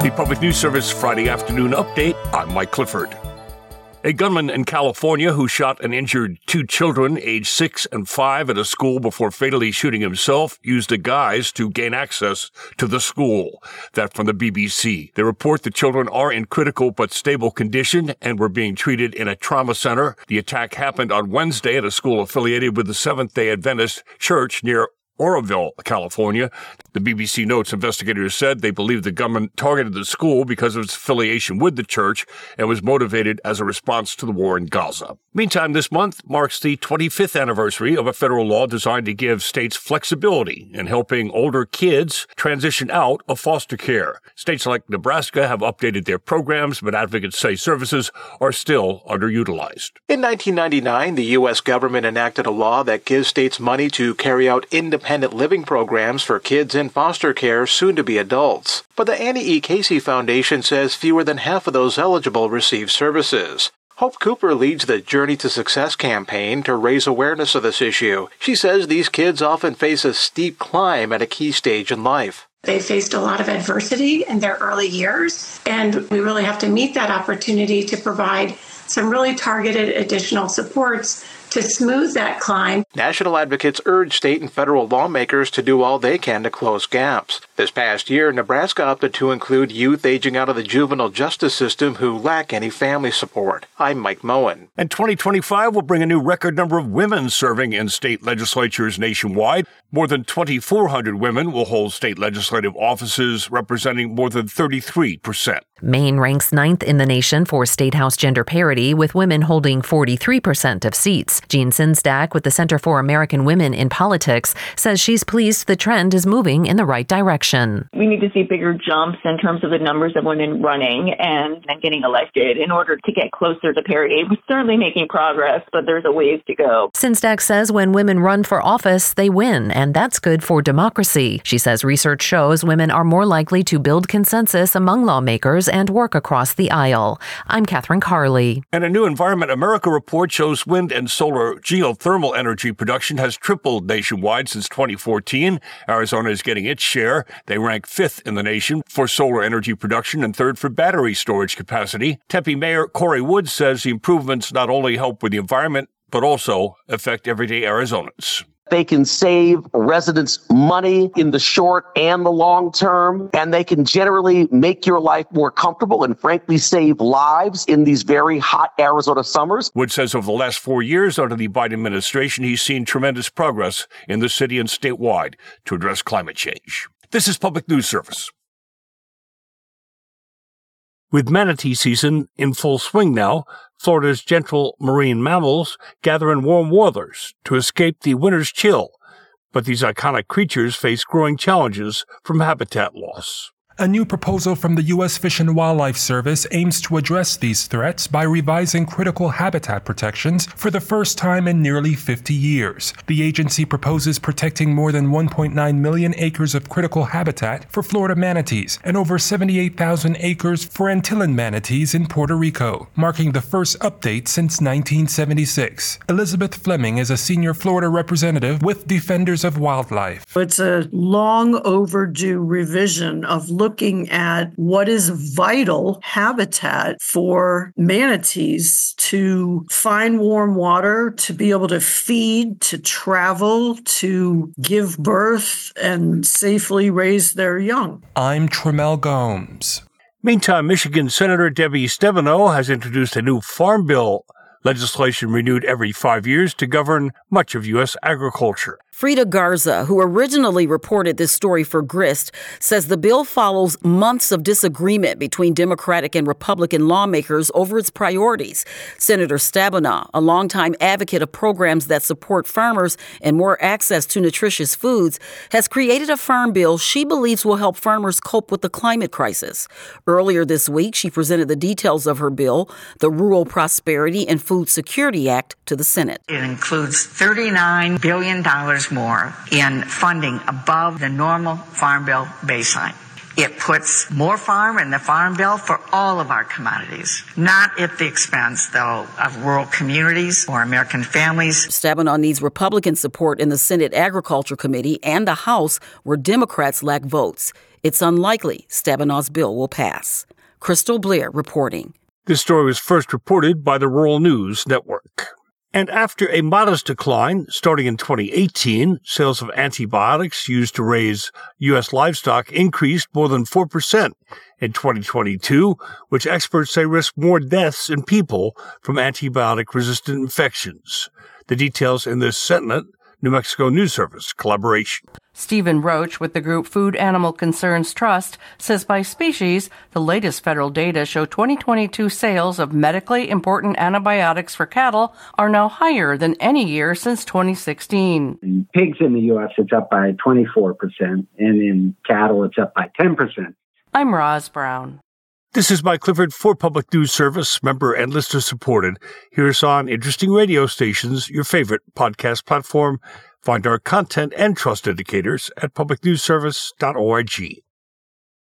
The Public News Service Friday afternoon update. I'm Mike Clifford. A gunman in California who shot and injured two children aged 6 and 5 at a school before fatally shooting himself used a guise to gain access to the school. That from the BBC. They report the children are in critical but stable condition and were being treated in a trauma center. The attack happened on Wednesday at a school affiliated with the Seventh-day Adventist Church near Oroville, California. The BBC notes investigators said they believe the gunman targeted the school because of its affiliation with the church and was motivated as a response to the war in Gaza. Meantime, this month marks the 25th anniversary of a federal law designed to give states flexibility in helping older kids transition out of foster care. States like Nebraska have updated their programs, but advocates say services are still underutilized. In 1999, the U.S. government enacted a law that gives states money to carry out independent living programs for kids in foster care, soon to be adults. But the Annie E. Casey Foundation says fewer than half of those eligible receive services. Hope Cooper leads the Journey to Success campaign to raise awareness of this issue. She says these kids often face a steep climb at a key stage in life. They faced a lot of adversity in their early years, and we really have to meet that opportunity to provide some really targeted additional supports to smooth that climb. National advocates urge state and federal lawmakers to do all they can to close gaps. This past year, Nebraska opted to include youth aging out of the juvenile justice system who lack any family support. I'm Mike Moen. And 2025 will bring a new record number of women serving in state legislatures nationwide. More than 2,400 women will hold state legislative offices, representing more than 33%. Maine ranks 9th in the nation for state house gender parity, with women holding 43% of seats. Jean Sinsdak with the Center for American Women in Politics says she's pleased the trend is moving in the right direction. We need to see bigger jumps in terms of the numbers of women running and getting elected in order to get closer to parity. We're certainly making progress, but there's a ways to go. Sinsdak says when women run for office, they win, and that's good for democracy. She says research shows women are more likely to build consensus among lawmakers and work across the aisle. I'm Catherine Carley. And a new Environment America report shows wind and solar geothermal energy production has tripled nationwide since 2014. Arizona is getting its share. They rank 5th in the nation for solar energy production and 3rd for battery storage capacity. Tempe Mayor Corey Woods says the improvements not only help with the environment, but also affect everyday Arizonans. They can save residents money in the short and the long term, and they can generally make your life more comfortable and frankly save lives in these very hot Arizona summers. Wood says over the last 4 years under the Biden administration, he's seen tremendous progress in the city and statewide to address climate change. This is Public News Service. With manatee season in full swing now, Florida's gentle marine mammals gather in warm waters to escape the winter's chill. But these iconic creatures face growing challenges from habitat loss. A new proposal from the U.S. Fish and Wildlife Service aims to address these threats by revising critical habitat protections for the first time in nearly 50 years. The agency proposes protecting more than 1.9 million acres of critical habitat for Florida manatees and over 78,000 acres for Antillean manatees in Puerto Rico, marking the first update since 1976. Elizabeth Fleming is a senior Florida representative with Defenders of Wildlife. It's a long overdue revision of looking at what is vital habitat for manatees to find warm water, to be able to feed, to travel, to give birth, and safely raise their young. I'm Tremel Gomes. Meantime, Michigan Senator Debbie Stabenow has introduced a new farm bill, legislation renewed every 5 years to govern much of U.S. agriculture. Frida Garza, who originally reported this story for Grist, says the bill follows months of disagreement between Democratic and Republican lawmakers over its priorities. Senator Stabenow, a longtime advocate of programs that support farmers and more access to nutritious foods, has created a farm bill she believes will help farmers cope with the climate crisis. Earlier this week, she presented the details of her bill, the Rural Prosperity and Food Security Act, to the Senate. It includes $39 billion more in funding above the normal Farm Bill baseline. It puts more farm in the Farm Bill for all of our commodities, not at the expense, though, of rural communities or American families. Stabenow needs Republican support in the Senate Agriculture Committee and the House, where Democrats lack votes. It's unlikely Stabenow's bill will pass. Crystal Blair reporting. This story was first reported by the Rural News Network. And after a modest decline starting in 2018, sales of antibiotics used to raise U.S. livestock increased more than 4% in 2022, which experts say risk more deaths in people from antibiotic-resistant infections. The details in this Sentinel, New Mexico News Service collaboration. Stephen Roach with the group Food Animal Concerns Trust says by species, the latest federal data show 2022 sales of medically important antibiotics for cattle are now higher than any year since 2016. In pigs in the U.S., it's up by 24%, and in cattle, it's up by 10%. I'm Roz Brown. This is Mike Clifford for Public News Service, member and listener supported. Hear us on interesting radio stations, your favorite podcast platform. Find our content and trust indicators at publicnewsservice.org.